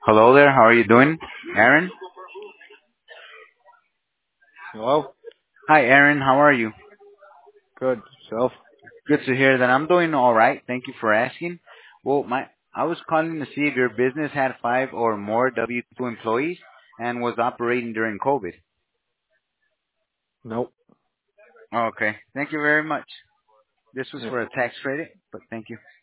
Hello there. How are you doing, Aaron? Hello? Hi, Aaron. How are you? Good. Self? Good to hear that. I'm doing all right. Thank you for asking. Well, my I was calling to see if your business had five or more W-2 employees and was operating during COVID. Nope. Okay. Thank you very much. This was Yep. for a tax credit, but thank you.